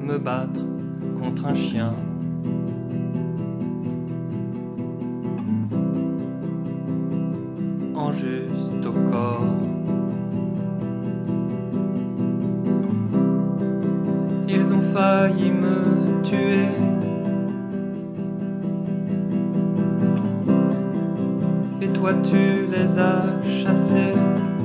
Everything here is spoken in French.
me battre contre un chien. En juste au corps. Ils ont failli me tuer. Et toi tu les as chassés.